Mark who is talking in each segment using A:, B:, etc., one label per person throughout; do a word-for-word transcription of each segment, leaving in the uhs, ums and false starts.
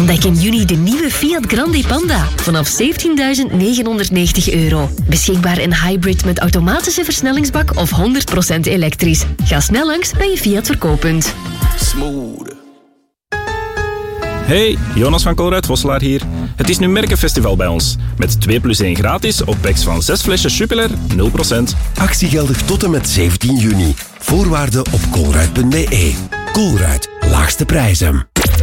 A: Ontdek in juni de nieuwe Fiat Grande Panda vanaf zeventienduizend negenhonderdnegentig euro. Beschikbaar in hybrid met automatische versnellingsbak of honderd procent elektrisch. Ga snel langs bij je Fiat verkooppunt.
B: Smooth. Hey, Jonas van Colruyt Vosselaar hier. Het is nu Merkenfestival bij ons. Met twee plus één gratis op packs van zes flesjes Jupiler, nul procent.
C: Actie geldig tot en met zeventien juni. Voorwaarden op colruyt punt b e. Colruyt, laagste prijzen.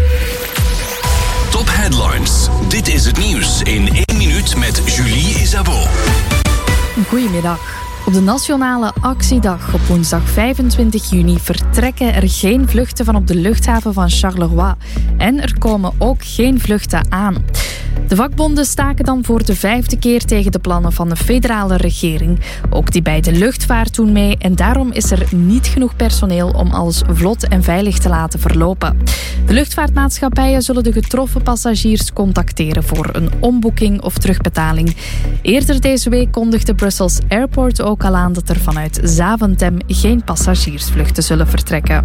D: Top Headlines. Dit is het nieuws in één minuut met Julie Isabeau.
E: Goedemiddag. Op de Nationale Actiedag op woensdag vijfentwintig juni vertrekken er geen vluchten van op de luchthaven van Charleroi. En er komen ook geen vluchten aan. De vakbonden staken dan voor de vijfde keer tegen de plannen van de federale regering. Ook die bij de luchtvaart doen mee en daarom is er niet genoeg personeel om alles vlot en veilig te laten verlopen. De luchtvaartmaatschappijen zullen de getroffen passagiers contacteren voor een omboeking of terugbetaling. Eerder deze week kondigde Brussels Airport ook al aan dat er vanuit Zaventem geen passagiersvluchten zullen vertrekken.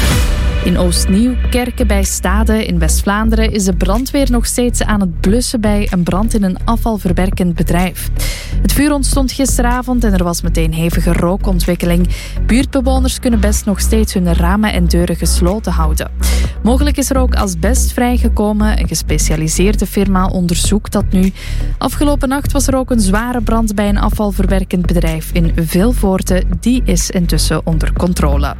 E: In Oost-Nieuwkerken bij Stade in West-Vlaanderen is de brandweer nog steeds aan het blussen bij een brand in een afvalverwerkend bedrijf. Het vuur ontstond gisteravond en er was meteen hevige rookontwikkeling. Buurtbewoners kunnen best nog steeds hun ramen en deuren gesloten houden. Mogelijk is er ook asbest vrijgekomen. Een gespecialiseerde firma onderzoekt dat nu. Afgelopen nacht was er ook een zware brand bij een afvalverwerkend bedrijf in Vilvoorde. Die is intussen onder controle.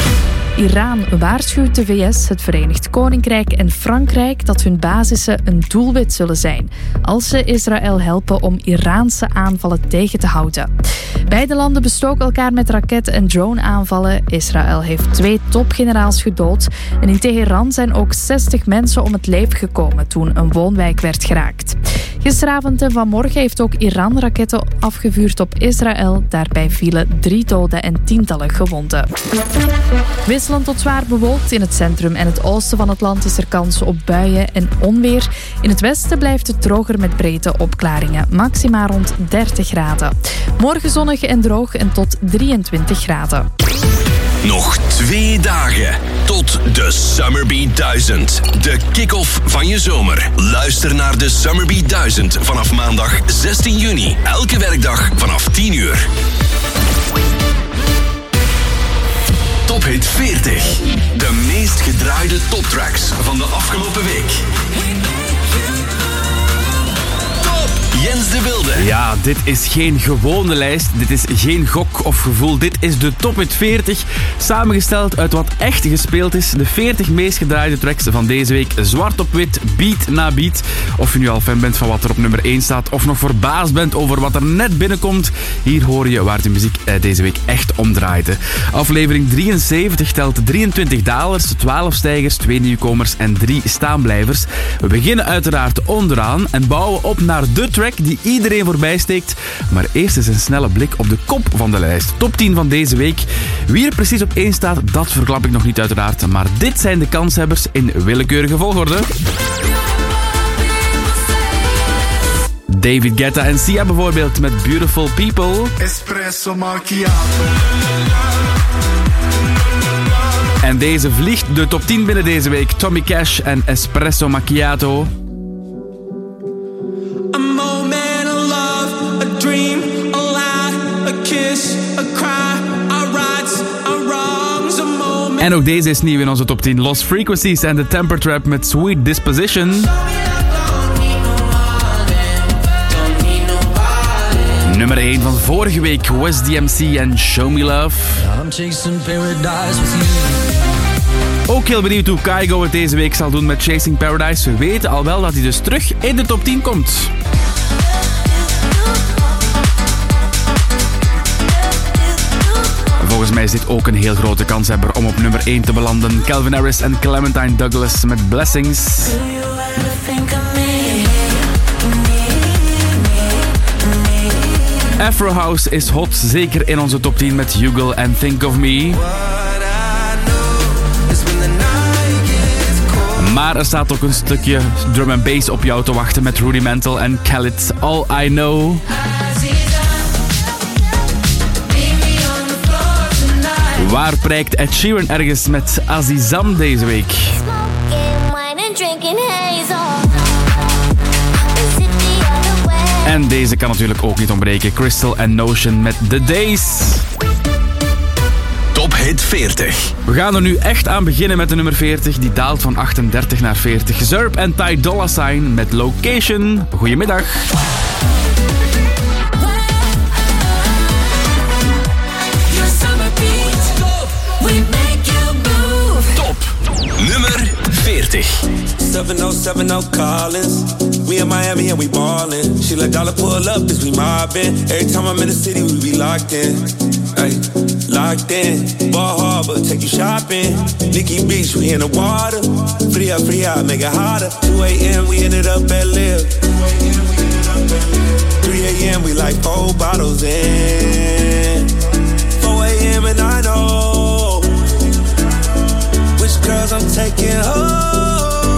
E: Iran waarschuwt de V S, het Verenigd Koninkrijk en Frankrijk dat hun basissen een doelwit zullen zijn als ze Israël helpen om Iraanse aanvallen tegen te houden. Beide landen bestoken elkaar met raket- en drone-aanvallen. Israël heeft twee topgeneraals gedood en in Teheran zijn ook zestig mensen om het leven gekomen toen een woonwijk werd geraakt. Gisteravond en vanmorgen heeft ook Iran raketten afgevuurd op Israël. Daarbij vielen drie doden en tientallen gewonden. Wisselend tot zwaar bewolkt. In het centrum en het oosten van het land is er kans op buien en onweer. In het westen blijft het droger met brede opklaringen. Maxima rond dertig graden. Morgen zonnig en droog en tot drieëntwintig graden.
D: Nog twee dagen tot de Summerbeat duizend. De kick-off van je zomer. Luister naar de Summerbeat duizend vanaf maandag zestien juni. Elke werkdag vanaf tien uur. Tophit veertig. De meest gedraaide toptracks van de afgelopen week. Jens de Wilde.
F: Ja, dit is geen gewone lijst. Dit is geen gok of gevoel. Dit is de Top Hit veertig. Samengesteld uit wat echt gespeeld is. De veertig meest gedraaide tracks van deze week. Zwart op wit, beat na beat. Of je nu al fan bent van wat er op nummer één staat. Of nog verbaasd bent over wat er net binnenkomt. Hier hoor je waar de muziek deze week echt om draaide. Aflevering drieënzeventig telt drieëntwintig dalers, twaalf stijgers, twee nieuwkomers en drie staanblijvers. We beginnen uiteraard onderaan en bouwen op naar de track die iedereen voorbij steekt. Maar eerst eens een snelle blik op de kop van de lijst. Top tien van deze week. Wie er precies op één staat, dat verklap ik nog niet uiteraard. Maar dit zijn de kanshebbers in willekeurige volgorde. David Guetta en Sia bijvoorbeeld met Beautiful People.
G: Espresso macchiato.
F: En deze vliegt de top tien binnen deze week. Tommy Cash en Espresso Macchiato.
G: A moment of love, a dream, a lie, a kiss, a cry, our rights, our wrongs, a moment.
F: En ook deze is nieuw in onze top tien. Lost Frequencies en The Temper Trap met Sweet Disposition. Nummer één van vorige week, West D M C en Show Me Love.
G: I'm chasing paradise with you.
F: Ook heel benieuwd hoe Kygo het deze week zal doen met Chasing Paradise. We weten al wel dat hij dus terug in de top tien komt. Volgens mij is dit ook een heel grote kanshebber om op nummer één te belanden. Calvin Harris en Clementine Douglas met Blessings. Afro House is hot, zeker in onze top tien met Hugo en Think of Me. Maar er staat ook een stukje drum and bass op jou te wachten met Rudimental en Khaled, All I Know. Waar prijkt Ed Sheeran ergens met Azizam deze week?
H: Smoking, wine and drinking haze.
F: En deze kan natuurlijk ook niet ontbreken. Crystal and Notion met The Days.
D: Top Hit veertig.
F: We gaan er nu echt aan beginnen met de nummer veertig. Die daalt van achtendertig naar veertig. Zurb en Ty Dolla Sign met Location. Goedemiddag.
D: Top nummer veertig.
G: seven oh seven oh Collins. We in Miami and we ballin'. She let dollar pull up as we mobbin'. Every time I'm in the city, we be locked in. Ay, locked in. Ball Harbor, take you shopping. Nikki Beach, we in the water. Free up, free out, make it hotter. two a.m. we ended up at Live. three a.m. we like four bottles in. four a.m. and I know which girls I'm taking home.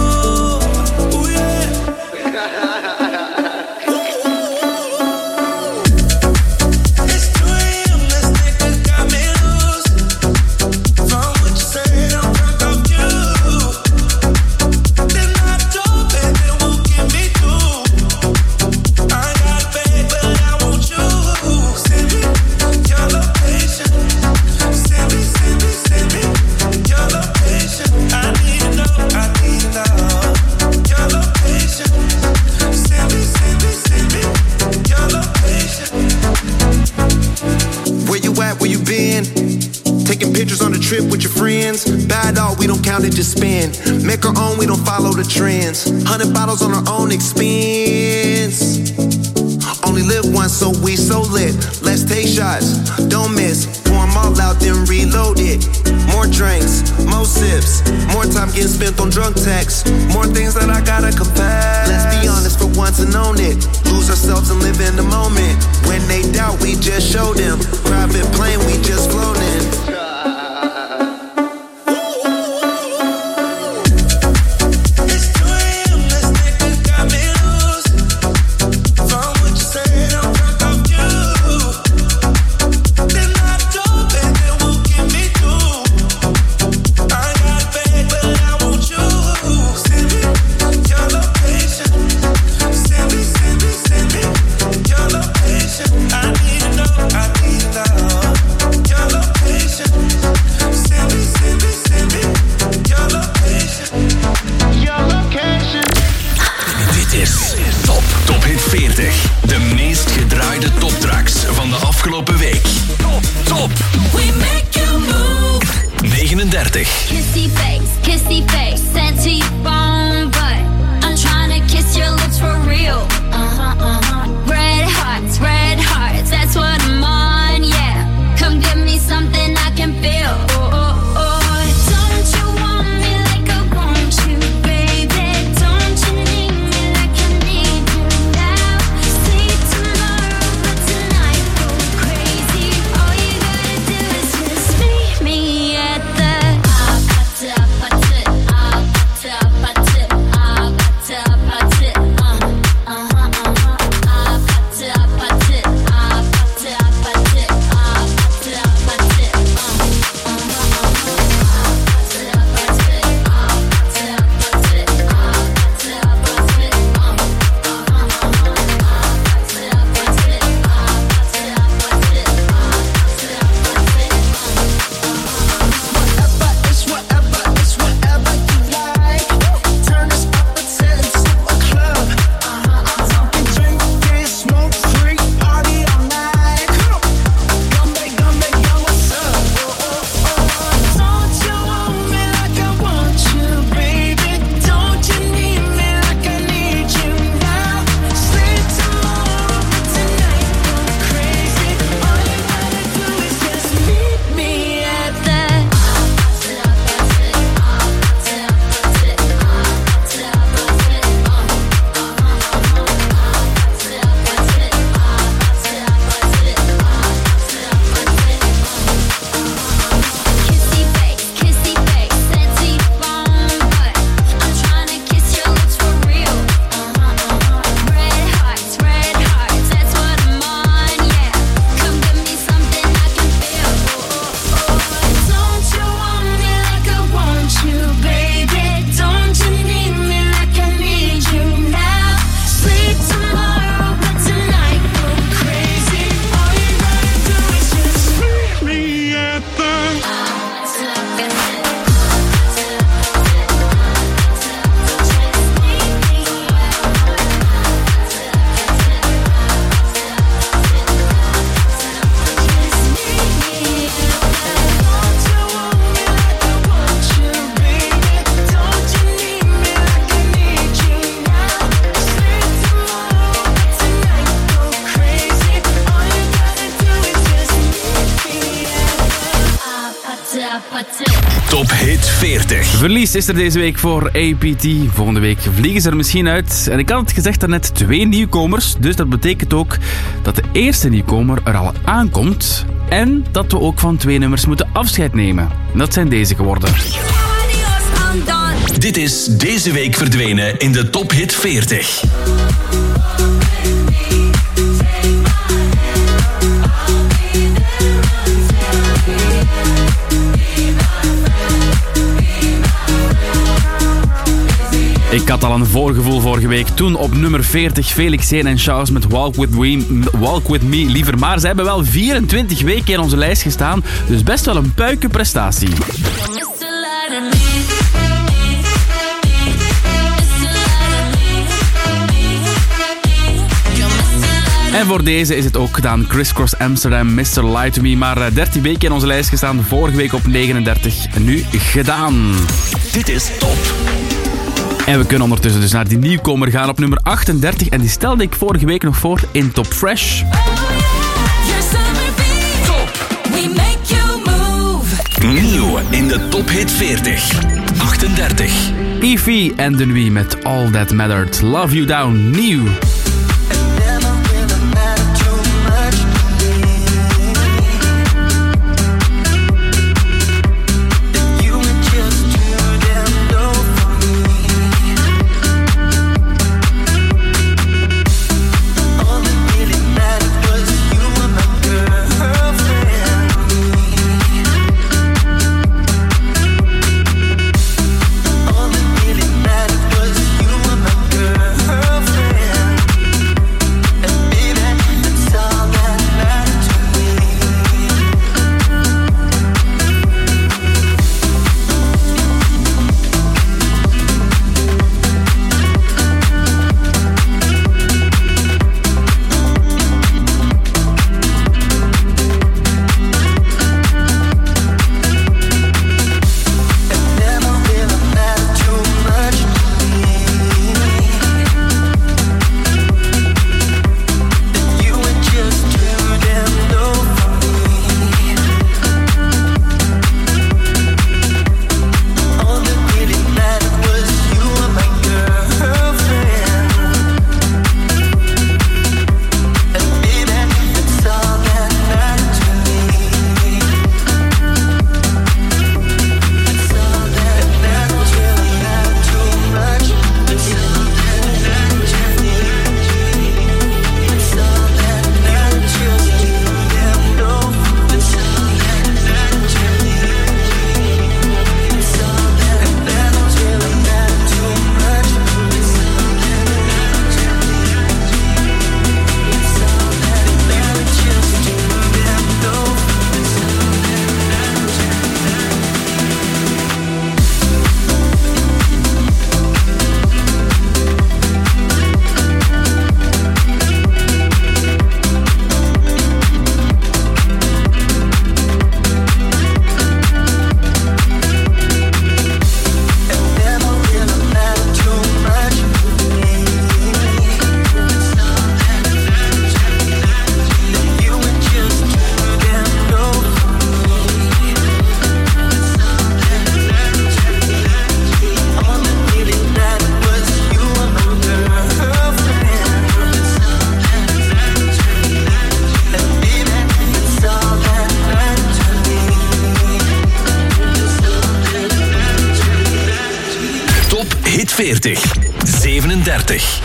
H: Trip with your friends, bad dog, we don't count it, just spend. Make our own, we don't follow the trends. Hundred bottles on our own expense. Only live once, so we so lit. Let's take shots, don't miss. Pour them all out, then reload it. More drinks, more sips. More time getting spent on drunk texts. More things that I gotta confess. Let's be honest for once and own it. Lose ourselves and live in the moment. When they doubt, we just show them. Private plane, we just flown in.
I: Me at the
D: Top Hit veertig.
F: Verlies is er deze week voor A P T. Volgende week vliegen ze er misschien uit. En ik had het gezegd daarnet, twee nieuwkomers. Dus dat betekent ook dat de eerste nieuwkomer er al aankomt. En dat we ook van twee nummers moeten afscheid nemen. Dat zijn deze geworden.
D: Dit is deze week verdwenen in de Top Hit veertig.
F: Ik had al een voorgevoel vorige week. Toen op nummer veertig Felix Jaehn en Shouse met Walk With Me, Walk With Me liever. Maar ze hebben wel vierentwintig weken in onze lijst gestaan. Dus best wel een puikenprestatie. En voor deze is het ook gedaan. Criss Cross Amsterdam, mister Lie To Me. Maar dertien weken in onze lijst gestaan. Vorige week op negenendertig. Nu gedaan.
D: Dit is top.
F: En we kunnen ondertussen dus naar die nieuwkomer gaan op nummer achtendertig. En die stelde ik vorige week nog voor in Top Fresh.
D: Top. Nieuw in de Top Hit veertig. achtendertig.
F: Evie en De Nuit met All That Mattered. Love You Down, nieuw.
D: veertig. zevenendertig.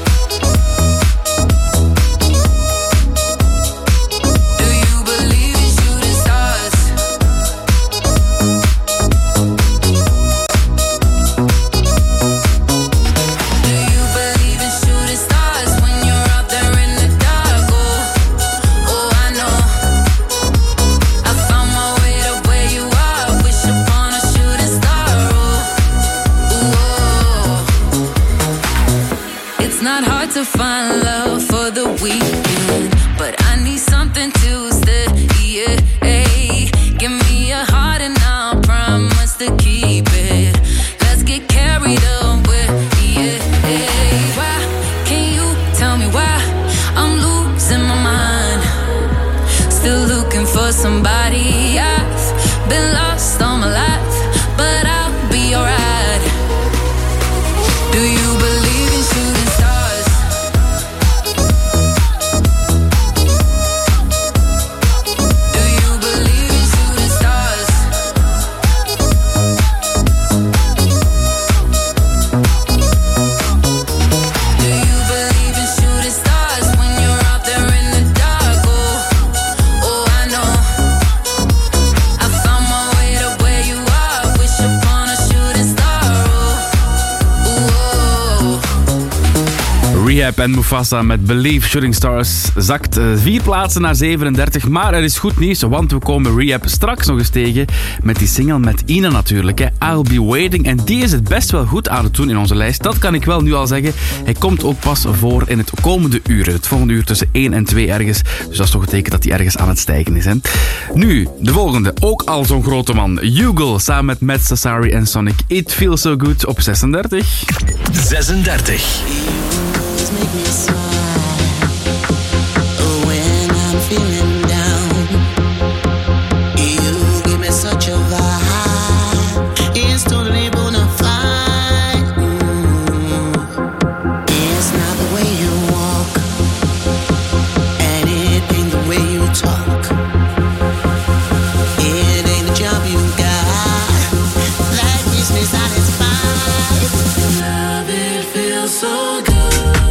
I: Do you believe in still looking for somebody. I've been lost all my life, but I'll be alright. Do you believe in shooting stars? Do you believe in shooting stars? Do you believe in shooting stars when you're out there in the dark? Oh, oh, I know. I found my way to where you are. Wish upon a shooting star. Oh, oh.
F: Rehab en Mufasa met Believe. Shooting Stars zakt uh, vier plaatsen naar zevenendertig. Maar er is goed nieuws, want we komen Rehab straks nog eens tegen met die single met Ina natuurlijk. Hè. I'll Be Waiting. En die is het best wel goed aan het doen in onze lijst. Dat kan ik wel nu al zeggen. Hij komt ook pas voor in het komende uur. Het volgende uur tussen één en twee ergens. Dus dat is toch een teken dat hij ergens aan het stijgen is. Hè. Nu, de volgende. Ook al zo'n grote man. Hugo samen met Matt Sassari en Sonic. It Feels So Good op zesendertig.
D: zesendertig.
J: Make me smile when I'm feeling down. You give me such a vibe. It's totally bona fide. Mm. It's not the way you walk, and it ain't the way you talk. It ain't the job you got that keeps me satisfied. Love, it feels so good.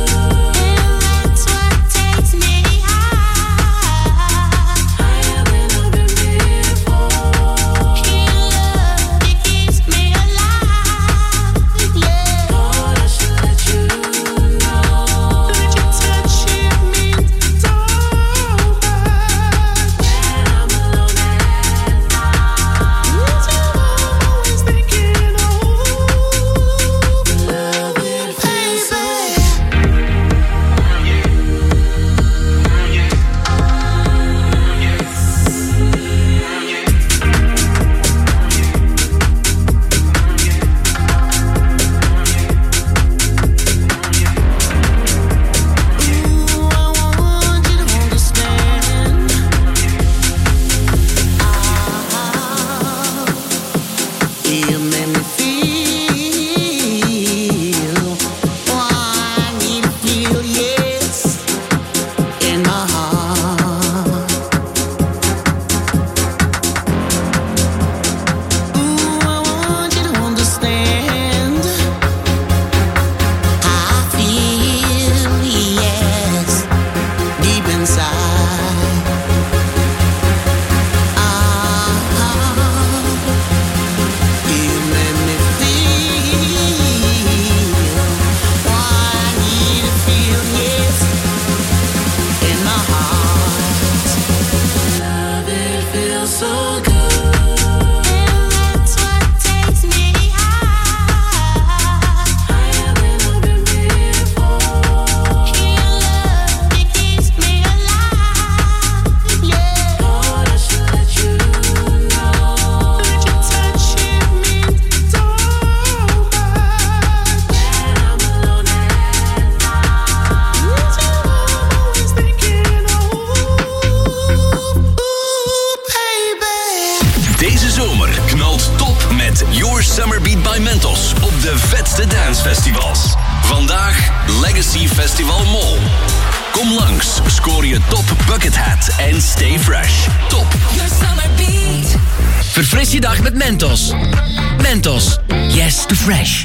K: Verfris je dag met Mentos. Mentos. Yes to fresh.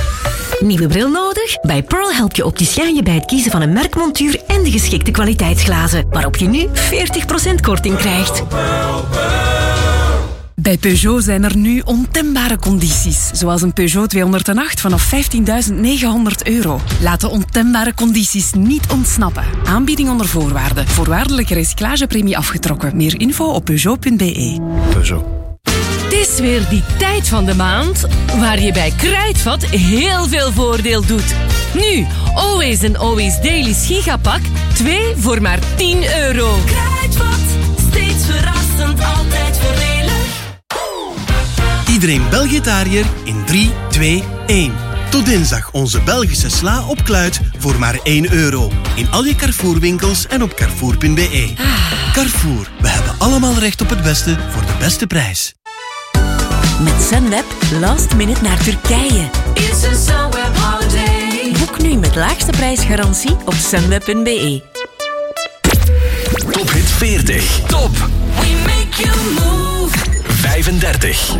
A: Nieuwe bril nodig? Bij Pearl helpt je opticien je bij het kiezen van een merkmontuur en de geschikte kwaliteitsglazen, waarop je nu veertig procent korting krijgt.
L: Bij Peugeot zijn er nu ontembare condities, zoals een Peugeot tweehonderdacht vanaf vijftienduizend negenhonderd euro. Laat de ontembare condities niet ontsnappen. Aanbieding onder voorwaarden. Voorwaardelijke recyclagepremie afgetrokken. Meer info op peugeot punt b e.
F: Peugeot.
M: Het is weer die tijd van de maand waar je bij Kruidvat heel veel voordeel doet. Nu, Always and Always Daily's Gigapak, twee voor maar tien euro.
N: Kruidvat, steeds verrassend, altijd voordelig.
O: Iedereen Belgitariër in drie, twee, één. Tot dinsdag onze Belgische sla op kluit voor maar één euro. In al je Carrefour-winkels en op carrefour punt b e. Carrefour, we hebben allemaal recht op het beste voor de beste prijs.
P: Met Sunweb, last minute naar Turkije.
N: It's a Sunweb holiday.
P: Boek nu met laagste prijsgarantie op sunweb punt b e.
D: Top Hit veertig. Top
N: We make you move.
D: vijfendertig.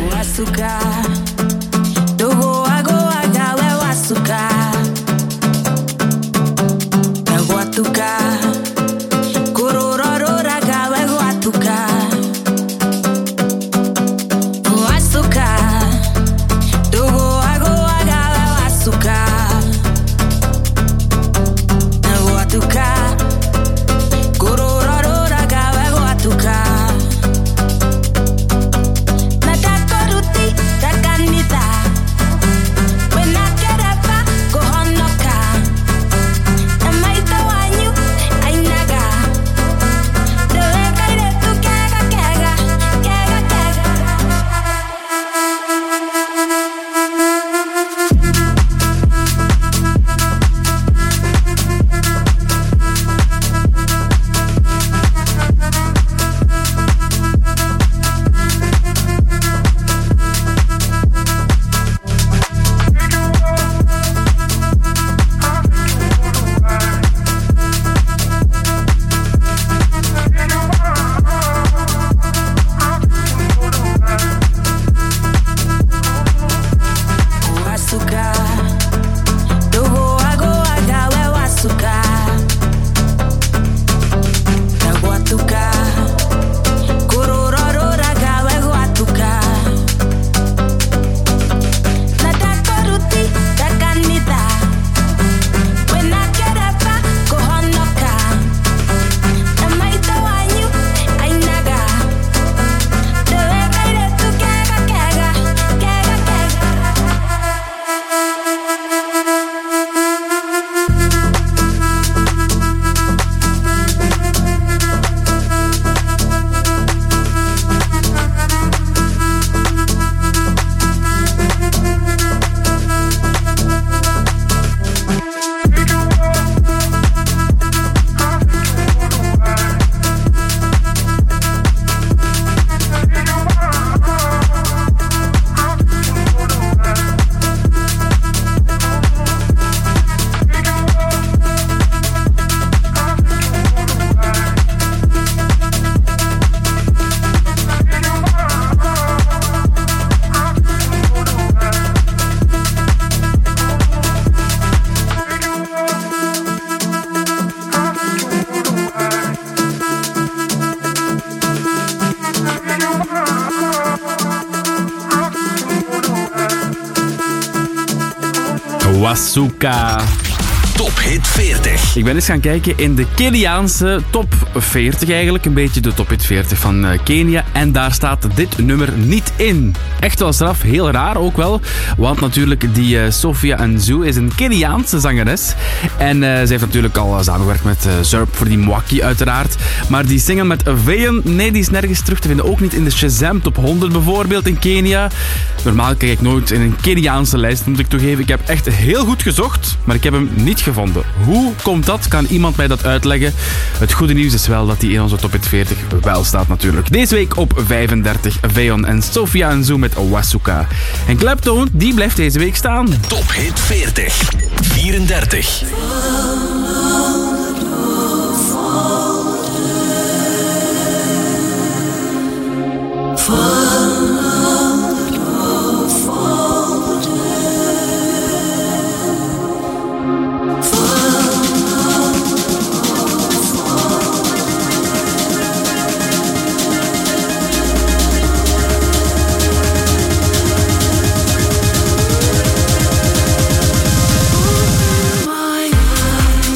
F: Wasuka.
D: Top Hit veertig.
F: Ik ben eens gaan kijken in de Keniaanse top veertig eigenlijk. Een beetje de top hit veertig van uh, Kenia. En daar staat dit nummer niet in. Echt wel straf, heel raar ook wel. Want natuurlijk die uh, Sophia Nzou is een Keniaanse zangeres. En uh, ze heeft natuurlijk al uh, samengewerkt met uh, Zurp voor die Mwaki uiteraard. Maar die single met Veyan, nee, die is nergens terug te vinden. Ook niet in de Shazam top honderd bijvoorbeeld in Kenia. Normaal kijk ik nooit in een Keniaanse lijst, moet ik toegeven. Ik heb echt heel goed gezocht, maar ik heb hem niet gevonden. Hoe komt dat? Kan iemand mij dat uitleggen? Het goede nieuws is wel dat hij in onze top hit veertig wel staat natuurlijk. Deze week op vijfendertig, Veyan en Sophia Nzou met Wasuka. En Clapton, die blijft deze week staan.
D: Top Hit veertig. vierendertig.
N: My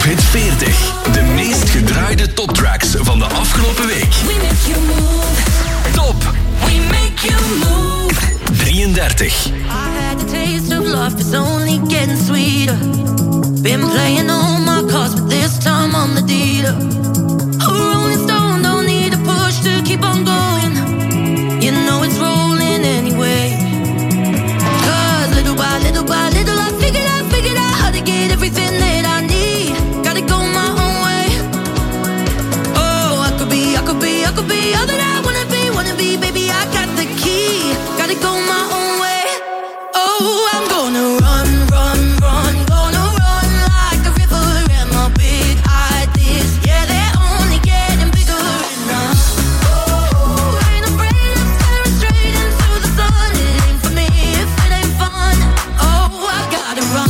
D: Hit veertig. De meest gedraaide toptracks van de afgelopen week.
N: We make you move.
D: Top
N: We make you move.
D: drieëndertig.
I: I had the taste of love, it's only getting sweeter. Been playing all my cards, but this time I'm the dealer. A rolling stone, don't need a push to keep on going. You know it's rolling anyway. Cause little by little by little I figured out, figured out how to get everything that I need. Gotta go my own way. Oh, I could be, I could be, I could be all that I wanna be, wanna be, baby, I got the key. Gotta go my own way. Oh, I'm gonna run, run, run, gonna run like a river, and my big ideas, yeah, they're only getting bigger and I, oh, ain't afraid of staring straight into the sun. It ain't for me if it ain't fun. Oh, I gotta run,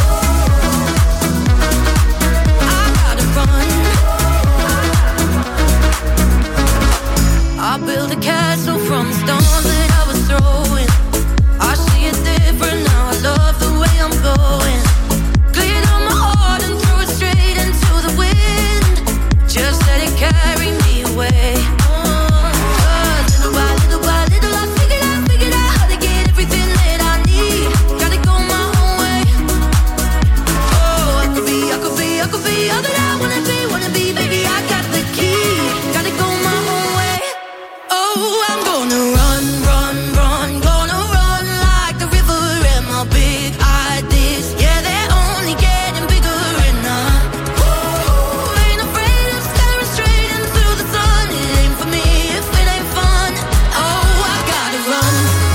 I: I gotta run. I built a castle from the stones that I was throwing. I see it different now, I love the way I'm going. Cleared on my heart and threw it straight into the wind. Just let it carry me away. Cause little by little by little I figured out, figured out how to get everything that I need. Gotta go my own way. Oh, I could be, I could be, I could be all that I wanna be, wanna be, baby, I got the key. Gotta go my own way. Oh, I'm gonna run, run, run, gonna run like the river, and my big ideas, yeah, they're only getting bigger and I, ooh, ain't afraid of staring straight into the sun. It ain't for me if it ain't fun. Oh, I gotta run,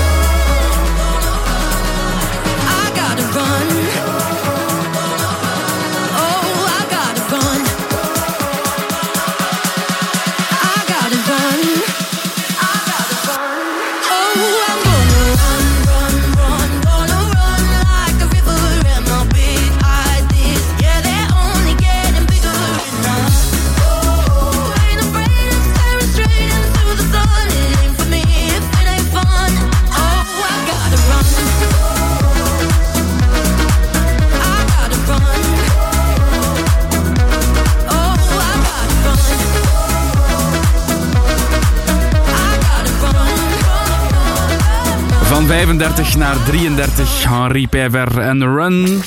I: I gotta run. Oh, I gotta run, I gotta run. Oh, I'm gonna run, run, run, gonna run like a river, and my big ideas, yeah, they're only getting bigger and I, oh, ain't afraid of staring straight into the sun. It ain't for me if it ain't fun. Oh, I gotta run, I gotta run. Oh, I gotta run, I gotta run.
F: Van vijfendertig naar drieëndertig, Henri Pijver en Run.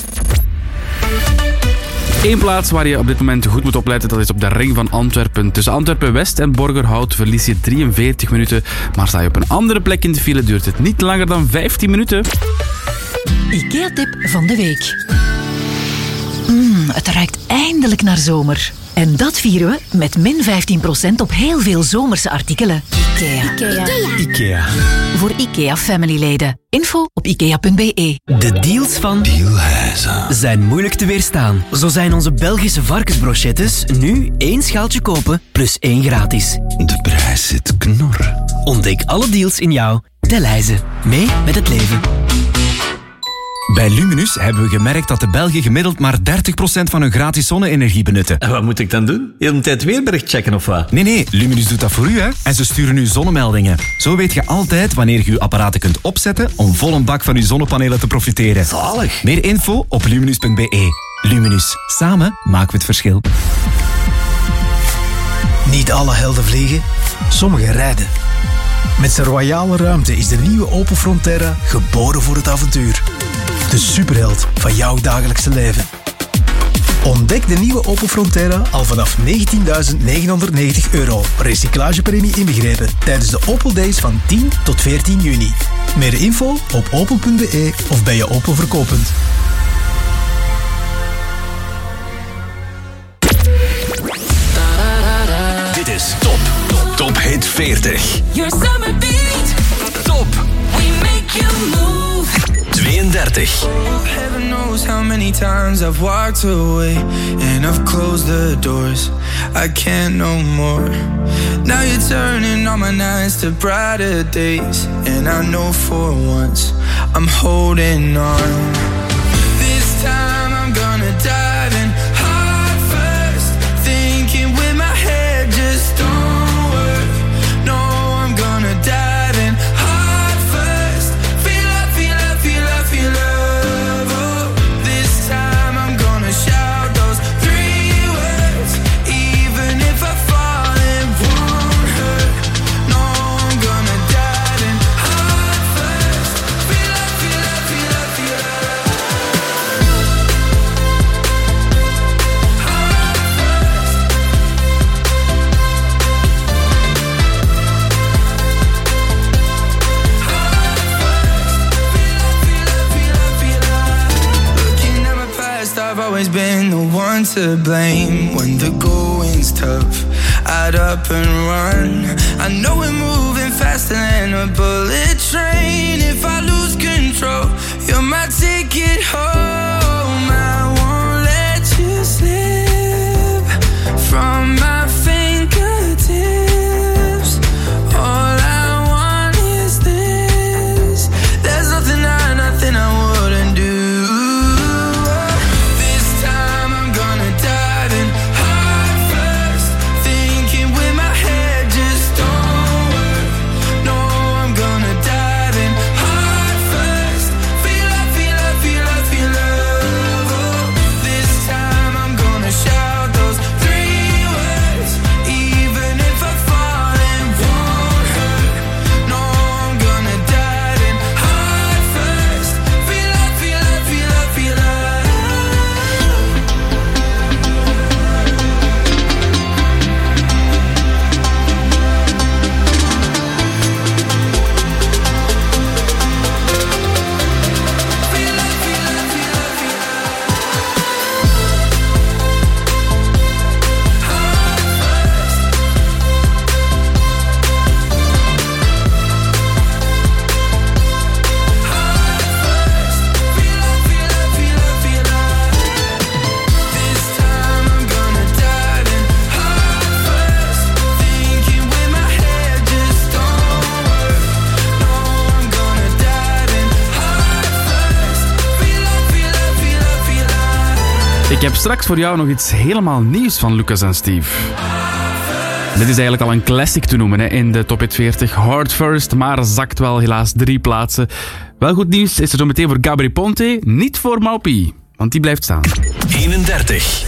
F: Eén plaats waar je op dit moment goed moet opletten, dat is op de ring van Antwerpen. Tussen Antwerpen-West en Borgerhout verlies je drieënveertig minuten. Maar sta je op een andere plek in de file, duurt het niet langer dan vijftien minuten.
Q: IKEA-tip van de week. Mmm, het ruikt eindelijk naar zomer. En dat vieren we met min vijftien procent op heel veel zomerse artikelen. IKEA. IKEA.
R: IKEA.
Q: Voor IKEA Family-leden. Info op ikea punt be.
R: De deals van Dealhuizen zijn moeilijk te weerstaan. Zo zijn onze Belgische varkensbrochettes nu één schaaltje kopen plus één gratis. De prijs zit knor. Ontdek alle deals in jouw Dealhuizen. Mee met het leven.
S: Bij Luminus hebben we gemerkt dat de Belgen gemiddeld maar dertig procent van hun gratis zonne-energie benutten.
T: En wat moet ik dan doen? Heel de tijd weerbericht checken of wat?
S: Nee, nee, Luminus doet dat voor u, hè. En ze sturen u zonnemeldingen. Zo weet je altijd wanneer je uw apparaten kunt opzetten om vol een bak van uw zonnepanelen te profiteren.
T: Zalig.
S: Meer info op luminus punt be. Luminus. Samen maken we het verschil.
U: Niet alle helden vliegen, sommigen rijden. Met zijn royale ruimte is de nieuwe Opel Frontera geboren voor het avontuur. De superheld van jouw dagelijkse leven. Ontdek de nieuwe Opel Frontera al vanaf negentienduizend negenhonderdnegentig euro. Recyclagepremie inbegrepen tijdens de Opel Days van tien tot veertien juni. Meer info op opel punt be of bij je Opel verkooppunt.
D: Dit is Top. Top Hit veertig.
N: Your summer beat.
D: Top
N: We make you move.
D: tweeëndertig.
V: Heaven knows how many times I've walked away and I've closed the doors. I can't no more. Now you're turning all my nights to brighter days, and I know for once I'm holding on. This time I'm gonna dive in heart first, thinking with my head just don't work. No, I'm gonna dive in heart first, feel love, feel love, feel love, feel love. Oh, this time I'm gonna shout those three to blame when the going's tough. I'd up and run. I know we're moving faster than a bullet train. If I lose control, you're my ticket home. I won't let you slip from my fingertips. All I want is this. There's nothing I, nothing I wouldn't do.
F: Ik heb straks voor jou nog iets helemaal nieuws van Lucas en Steve. Dit is eigenlijk al een classic te noemen hè, in de Top Hit veertig. Hard First, maar zakt wel helaas drie plaatsen. Wel goed nieuws is er zo meteen voor Gabri Ponte, niet voor Maupi, want die blijft staan.
D: eenendertig.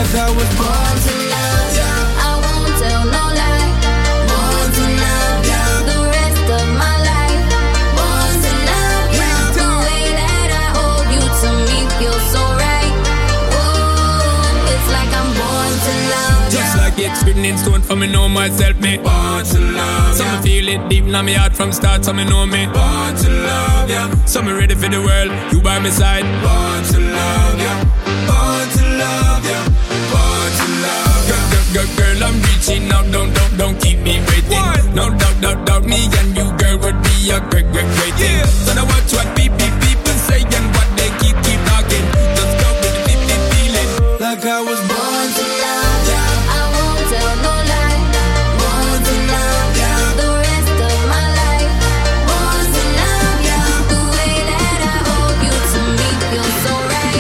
V: like I was born to love ya.
I: I won't tell no lie. Born to love ya. The rest of my life. Born to love ya. The way that I hold you to me feels so right. Whoa, it's like I'm born to love ya.
V: Just like it's written in stone for me know myself, me born to love ya. So me feel it deep in my heart from start, so me know me born to love ya. So me ready for the world, you by my side. Born to love ya. Born to love ya. Born to love ya. Girl, girl, girl, girl, I'm reaching out, don't, don't, don't keep me waiting. What? No doubt, doubt, doubt, me and you, girl, would be a great, great, great thing. Yeah. So now watch what people, people say and what they keep, keep talking. Just go with the deep, deep feeling. Like I was born to love ya.
I: I won't tell no lie. Born to love ya. The rest of my life. Born to love ya. The way that I hold you to me feels so right.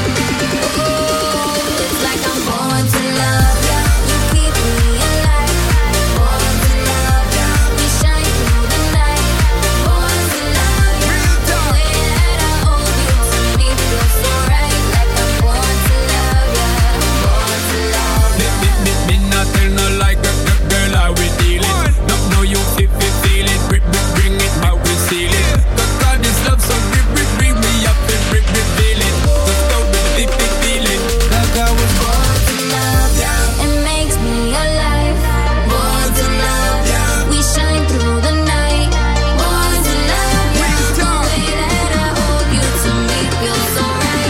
I: Ooh, it's like I'm born to love ya. You keep me alive. Born to love ya. We shine through the night. Born to love ya. The way that I hold you to me feels so right. Like I'm born to love ya. Born to love ya.
V: Me, me, me not tell no like girl, girl, girl, how we dealing. No, no, you fit, fit, feel it. Bring, bring, bring it, how we seal it. Cause God is love, so bring, bring, bring me up and bring, bring, feel it. Just go with the big, big feeling. Like I was born to love ya.
I: It makes me alive. Born to love ya. We shine through the night. Born to love ya. The way that I hold you to me feels so right.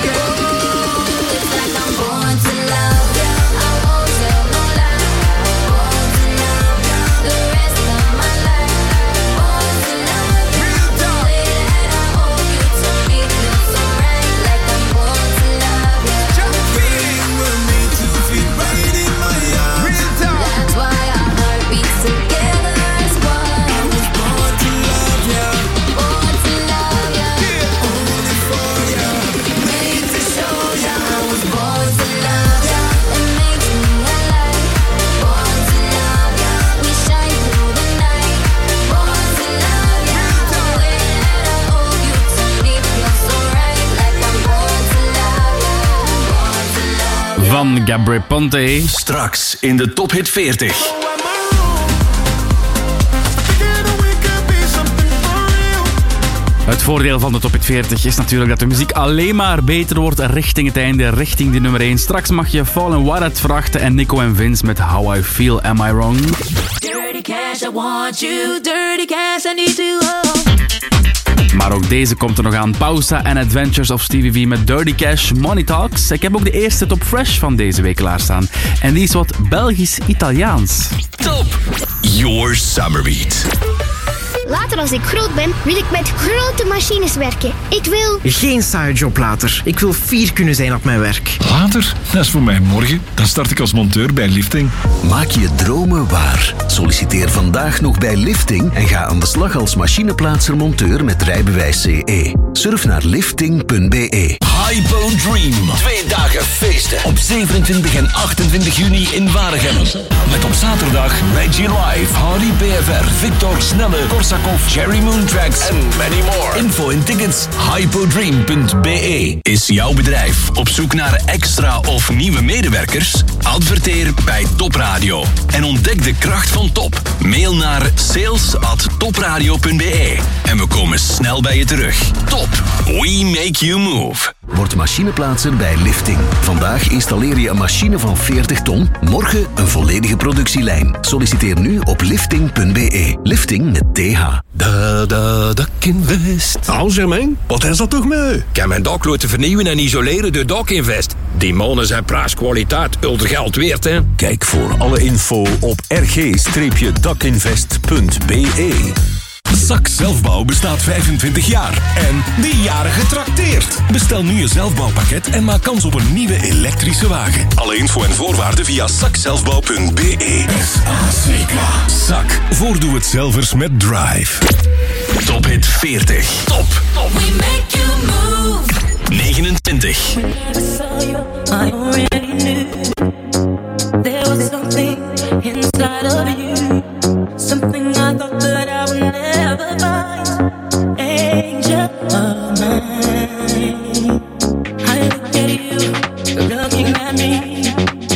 I: Ooh, it's like I'm born to love ya. I won't tell no lie. Born to love ya. The rest of my life. Born to love ya. The way that I hold you to me feels so right. Like I'm born to love ya.
V: Feeling we're made to feel right in my arms.
I: That's why our heart beats together as one.
V: I was born to love ya.
I: Born to love ya.
V: Only for ya.
I: Made to show ya. I was born to love ya. It makes me alive. Born to love ya. We shine through the night. Born to love ya. The way that I hold you to me feels so right. Like I'm born to love ya. Born to love ya.
F: Van Gabry Ponte.
D: Straks in de Top Hit veertig.
F: Het voordeel van de Top Hit veertig is natuurlijk dat de muziek alleen maar beter wordt richting het einde, richting de nummer één. Straks mag je Fallen Wired verwachten en Nico en Vince met How I Feel, Am I Wrong?
N: Dirty cash, I want you. Dirty cash, I need you. Oh.
F: Maar ook deze komt er nog aan. Pausa en Adventures of Stevie V met Dirty Cash, Money Talks. Ik heb ook de eerste Top Fresh van deze week klaarstaan. En die is wat Belgisch-Italiaans.
D: Top Your Summer Beat.
B: Later als ik groot ben, wil ik met grote machines werken. Ik wil...
C: Geen saaie job later. Ik wil fier kunnen zijn op mijn werk.
W: Later? Dat is voor mij morgen. Dan start ik als monteur bij Lifting.
D: Maak je dromen waar. Solliciteer vandaag nog bij Lifting en ga aan de slag als machineplaatser-monteur met rijbewijs C E. Surf naar lifting punt b e. Hypo Dream. Twee dagen feesten. Op zevenentwintig en achtentwintig juni in Waregem. Met op zaterdag Reggie Live, Hardy P F R, Victor Snelle, Korsakov, Cherry Moon Tracks en many more. Info en tickets hypodream punt b e. Is jouw bedrijf op zoek naar extra of nieuwe medewerkers? Adverteer bij Top Radio en ontdek de kracht van Top. Mail naar sales at topradio punt b e en we komen snel bij je terug. Top, we make you move. Word machineplaatser bij Lifting. Vandaag installeer je een machine van veertig ton, morgen een volledige productielijn. Solliciteer nu op lifting punt b e. Lifting met T H.
X: Da, da, dak Invest. Nou, Germain, wat is dat toch mee? Ik heb mijn dak laten vernieuwen en isoleren door Dak Invest. Die mannen zijn prijskwaliteit, ultra geld waard, hè?
Y: Kijk voor alle info op r g dakinvest punt b e.
Z: Zak Zelfbouw bestaat vijfentwintig jaar en die jaren getrakteerd. Bestel nu je zelfbouwpakket en maak kans op een nieuwe elektrische wagen. Alle info en voorwaarden via zakzelfbouw punt b e. S A C K. Zak. Voordoe-het-zelvers met Drive.
D: Top Hit veertig. Top. Top.
N: We make you move.
D: negenentwintig.
N: I already knew there was something inside of you. Something I thought that I would never find. Angel of mine. I look at you, you're looking at me.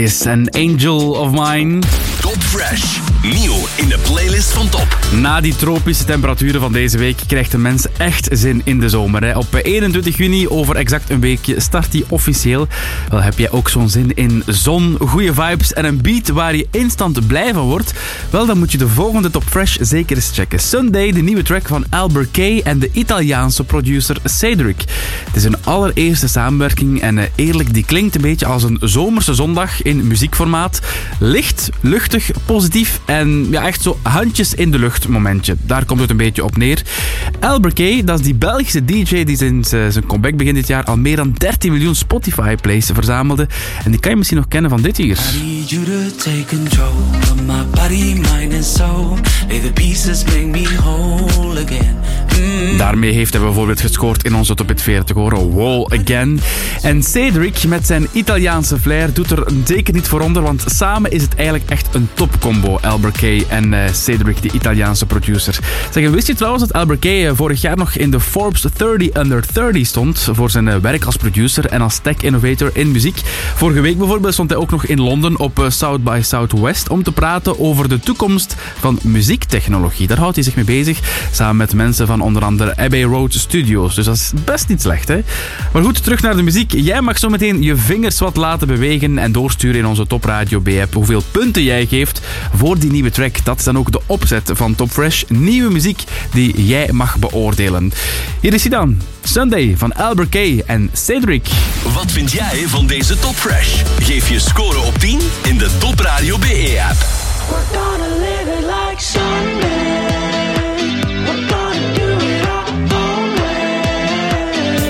F: Eyes en Angel of Mine.
D: Top Fresh. Nieuw in de playlist van Top.
F: Na die tropische temperaturen van deze week krijgt de mens echt zin in de zomer. Hè. Op eenentwintig juni, over exact een weekje, start die officieel. Wel, heb jij ook zo'n zin in zon, goede vibes en een beat waar je instant blij van wordt? Wel, dan moet je de volgende Top Fresh zeker eens checken. Sunday, de nieuwe track van Albert Kay en de Italiaanse producer Cedric. Het is een allereerste samenwerking en uh, eerlijk, die klinkt een beetje als een zomerse zondag in muziekformaat. Licht, luchtig, positief en ja, echt zo handjes in de lucht momentje. Daar komt het een beetje op neer. Albert Kay, dat is die Belgische D J die sinds uh, zijn comeback begin dit jaar al meer dan dertien miljoen Spotify-plays verzamelde. En die kan je misschien nog kennen van dit hier.
A: I need you to take control of my body, mind and soul. May the pieces make me whole again. Mm.
F: Daarmee heeft hij bijvoorbeeld gescoord in onze Top Hit veertig hoor. Wall Again. En Cedric met zijn Italiaanse flair doet er zeker niet voor onder, want samen is het eigenlijk echt een topcombo. Albert Kay en uh, Cedric, die Italiaanse producer. Zeg, wist je trouwens dat Albert Kay uh, vorig jaar nog in de Forbes dertig under dertig stond voor zijn uh, werk als producer en als tech innovator in muziek? Vorige week bijvoorbeeld stond hij ook nog in Londen op uh, South by Southwest om te praten over de toekomst van muziektechnologie. Daar houdt hij zich mee bezig, samen met mensen van onder andere Abbey Road Studios. Dus dat is best niet slecht, hè? Maar goed, terug naar de muziek. Jij mag zo meteen je vingers wat laten bewegen en doorsturen in onze Top Radio B-app hoeveel punten jij geeft voor die nieuwe track. Dat is dan ook de opzet van Top Fresh. Nieuwe muziek die jij mag beoordelen. Hier is hij dan. Sunday van Albert Kay en Cedric.
D: Wat vind jij van deze Top Fresh? Geef je score op tien in de Top Radio B E-app.
N: We're gonna live it like Sunday. We're gonna do it our own way.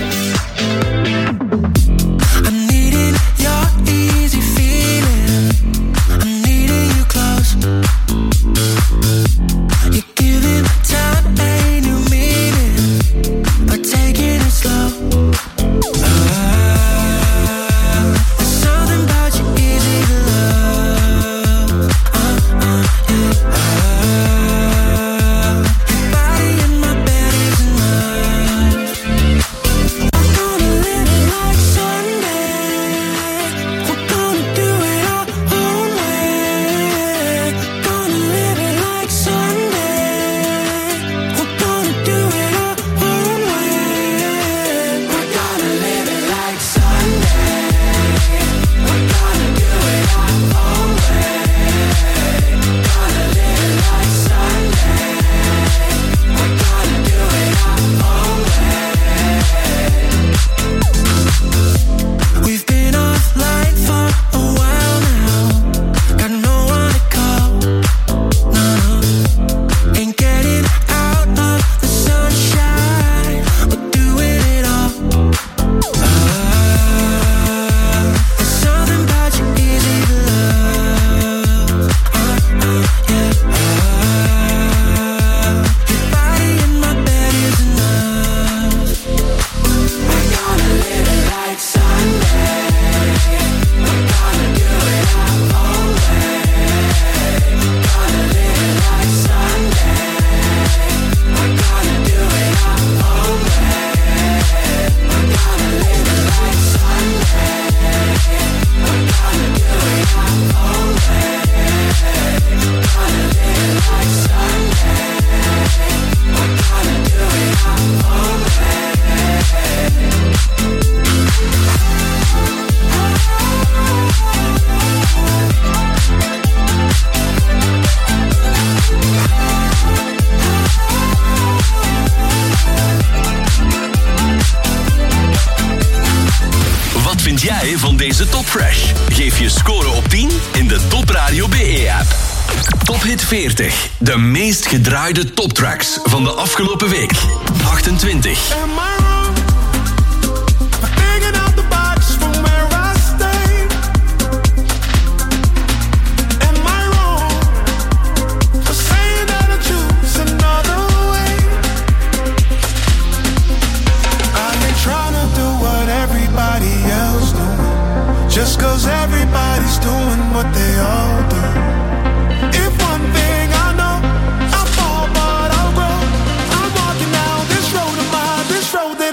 N: I'm needing your easy feeling. I'm needing you close. You're giving time a new meaning by taking it slow. There's something about you easy to love. Uh, uh,
D: van deze Top Fresh? Geef je score op tien in de Top Radio B E-app. Top Hit veertig. De meest gedraaide toptracks van de afgelopen week. achtentwintig.
N: Just cause everybody's doing what they all do. If one thing I know, I fall but I'll grow. I'm walking down this road of mine, this road that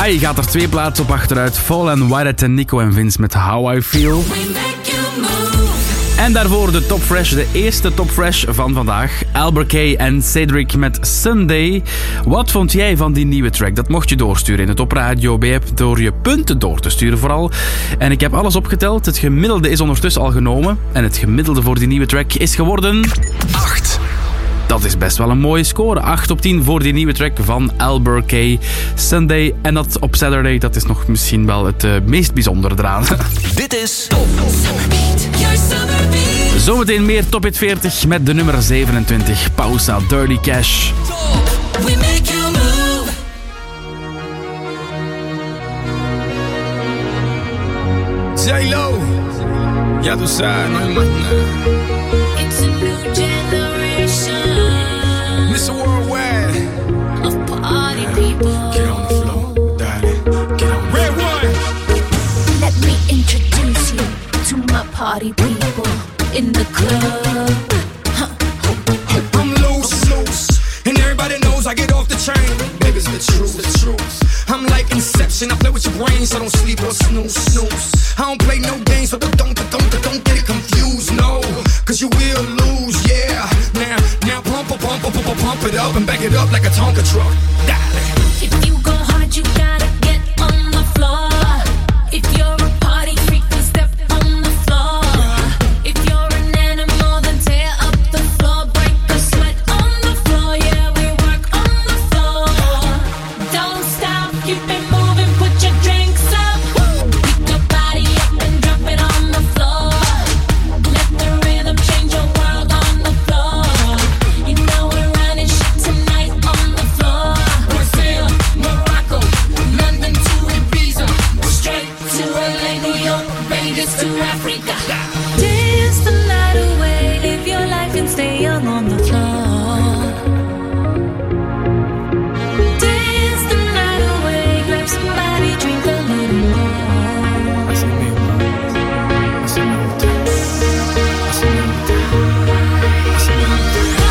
F: Kai gaat er twee plaatsen op achteruit. Fall and Wyatt en Nico en Vince met How I Feel. En daarvoor de Top Fresh, de eerste Top Fresh van vandaag. Albert Kay en Cedric met Sunday. Wat vond jij van die nieuwe track? Dat mocht je doorsturen in de Top Radio B-app door je punten door te sturen vooral. En ik heb alles opgeteld. Het gemiddelde is ondertussen al genomen. En het gemiddelde voor die nieuwe track is geworden... acht. Dat is best wel een mooie score. acht op tien voor die nieuwe track van Albert Kay, Sunday. En dat op Saturday, dat is nog misschien wel het uh, meest bijzondere eraan.
D: Dit is Top
I: Summerbeat, your Summerbeat.
F: Zometeen meer Top Hit veertig met de nummer zevenentwintig. Pausa, Dirty Cash.
I: We make you move.
E: J-Lo, ya tú sabes, no hay más nada.
I: It's a new generation.
E: Mister Worldwide
I: of party people.
E: Get on the floor, darling. Get on the Red one.
I: Let me introduce you to my party people in the club.
E: I'm loose, loose, and everybody knows I get off the train. Baby, it's the truth, the truth. I'm like Inception, I play with your brain, so don't sleep or snooze, snooze. I don't play no games, so don't, don't, don't, don't get it confused, no. Cause you will lose, yeah. Now, now pump, pump, pump, pump, pump, pump it up and back it up like a Tonka truck. Darling.
I: If you go hard, you gotta get on the floor. If you're a party freak, then step on the floor. If you're an animal, then tear up the floor. Break the sweat on the floor, yeah, we work on the floor. Don't stop, keep it moving, put your drinks up. Pick your body up and drop it on the floor. Let the rhythm change your world on the floor. You know we're running shit tonight on the floor. Brazil, Morocco, London to Ibiza, straight to L A, New York, Vegas to Africa. Dance the night away, live your life and stay young on the floor. Dance the night away, grab somebody, drink a little more.
E: Así mismo, así me gusta, así me gusta, así me gusta.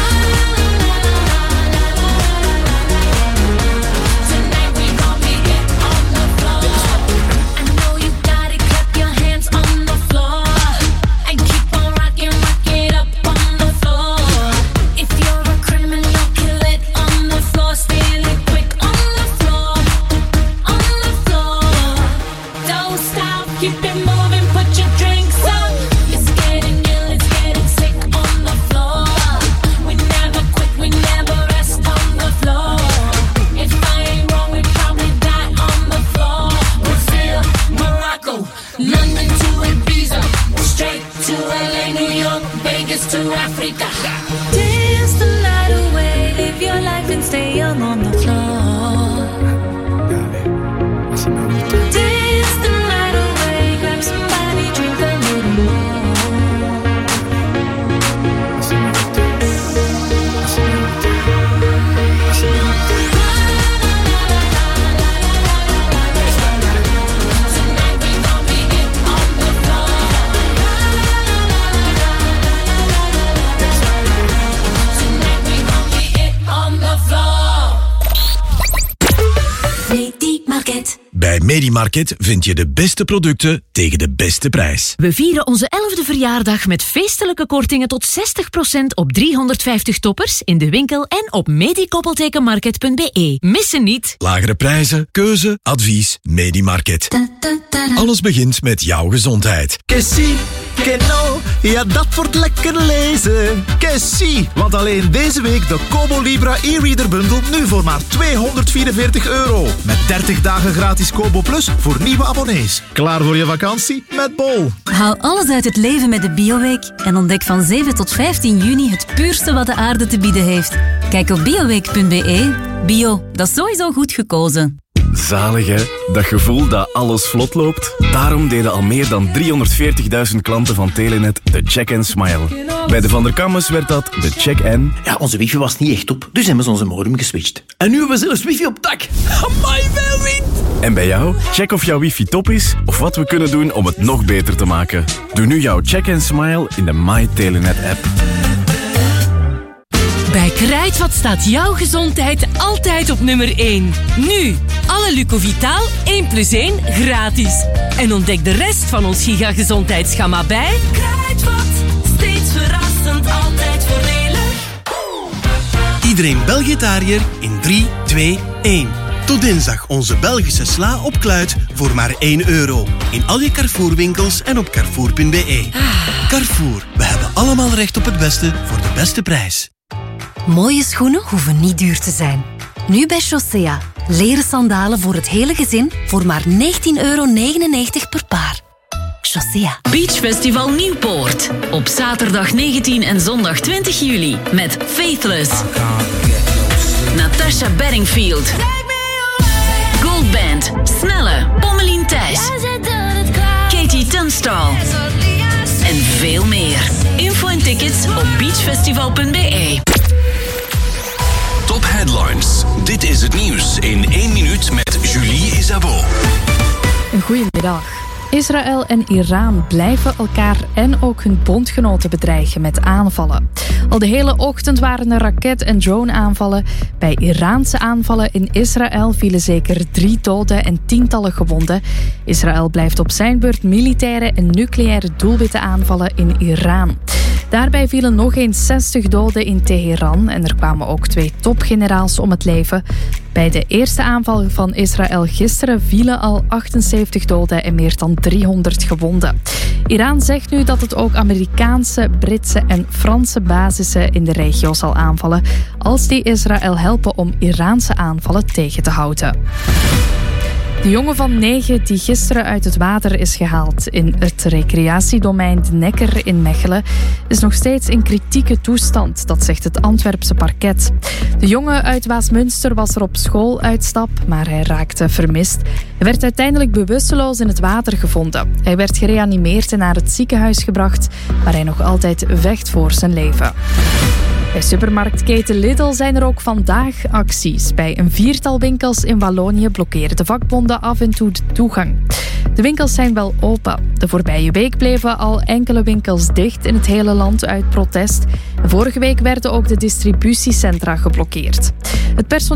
I: Tonight we gon' be it on the floor. I know you got it, clap your hands on the floor. And keep on rocking, rock it up on the floor. If you're a criminal, kill it on the floor. Steal it quick on the floor, on the floor. Don't stop, keep it moving, put your drinks up. It's getting ill, it's getting sick on the floor. We never quit, we never rest on the floor. If I ain't wrong, we probably die on the floor. Brazil, Morocco, London to Ibiza, straight to L A, New York, Vegas to Africa. Dance the night away, live your life and stay young on the floor.
E: Así me gusta.
I: Dance the night away, grab somebody, drink a little more.
E: Así me gusta, así me gusta, así me gusta.
I: Tonight we gon' be it on the floor. Tonight we gon' be it on the floor. Lady Market.
Y: Bij Medimarket vind je de beste producten tegen de beste prijs.
Q: We vieren onze elfde verjaardag met feestelijke kortingen tot zestig procent op driehonderdvijftig toppers in de winkel en op medikoppeltekenmarket punt be. Missen niet!
Y: Lagere prijzen, keuze, advies, Medimarket. Alles begint met jouw gezondheid.
U: Kessie, Keno, ja dat wordt lekker lezen. Kessie, want alleen deze week de Kobo Libra e-reader bundel nu voor maar tweehonderdvierenveertig euro. Met dertig dagen gratis Kobo Plus voor nieuwe abonnees. Klaar voor je vakantie? Met Bol.
G: Haal alles uit het leven met de Bioweek en ontdek van zeven tot vijftien juni het puurste wat de aarde te bieden heeft. Kijk op bioweek punt be. Bio, dat is sowieso goed gekozen.
H: Zalig hè? Dat gevoel dat alles vlot loopt. Daarom deden al meer dan driehonderdveertigduizend klanten van Telenet de Check and Smile. Bij de Van der Kammes werd dat de Check and...
C: Ja, onze wifi was niet echt op, dus hebben ze onze modem geswitcht. En nu hebben we zelfs wifi op dak. Amai, veel wind!
H: En bij jou? Check of jouw wifi top is of wat we kunnen doen om het nog beter te maken. Doe nu jouw Check and Smile in de My Telenet app.
M: Bij Bij Kruidvat staat jouw gezondheid altijd op nummer één. Nu, alle Lucovitaal één plus één gratis. En ontdek de rest van ons gigagezondheidsgamma bij
N: Kruidvat, steeds verrassend, altijd voordelig.
J: Iedereen Belgitariër in drie, twee, één. Tot dinsdag onze Belgische sla op kluit voor maar één euro. In al je Carrefour-winkels en op carrefour punt b e. Carrefour, we hebben allemaal recht op het beste voor de beste prijs.
K: Mooie schoenen hoeven niet duur te zijn. Nu bij Chaussea. Leren sandalen voor het hele gezin voor maar negentien euro negenennegentig per paar. Chaussea.
G: Beach Festival Nieuwpoort. Op zaterdag negentien en zondag twintig juli met Faithless, Natasha Bedingfield, Goldband, Snelle, Pommelien Thijs, Katie Tunstall en veel meer. Info en tickets op beachfestival punt b e.
D: Top Headlines. Dit is het nieuws in één minuut met Julie Isabeau.
L: Goedemiddag. Israël en Iran blijven elkaar en ook hun bondgenoten bedreigen met aanvallen. Al de hele ochtend waren er raket- en drone-aanvallen. Bij Iraanse aanvallen in Israël vielen zeker drie doden en tientallen gewonden. Israël blijft op zijn beurt militaire en nucleaire doelwitten aanvallen in Iran. Daarbij vielen nog eens zestig doden in Teheran en er kwamen ook twee topgeneraals om het leven. Bij de eerste aanval van Israël gisteren vielen al achtenzeventig doden en meer dan driehonderd gewonden. Iran zegt nu dat het ook Amerikaanse, Britse en Franse basissen in de regio zal aanvallen als die Israël helpen om Iraanse aanvallen tegen te houden. De jongen van negen die gisteren uit het water is gehaald in het recreatiedomein De Nekker in Mechelen is nog steeds in kritieke toestand, dat zegt het Antwerpse parket. De jongen uit Waasmunster was er op schooluitstap, maar hij raakte vermist. Hij werd uiteindelijk bewusteloos in het water gevonden. Hij werd gereanimeerd en naar het ziekenhuis gebracht, waar hij nog altijd vecht voor zijn leven. Bij supermarktketen Lidl zijn er ook vandaag acties. Bij een viertal winkels in Wallonië blokkeren de vakbonden af en toe de toegang. De winkels zijn wel open. De voorbije week bleven al enkele winkels dicht in het hele land uit protest. En vorige week werden ook de distributiecentra geblokkeerd. Het personeel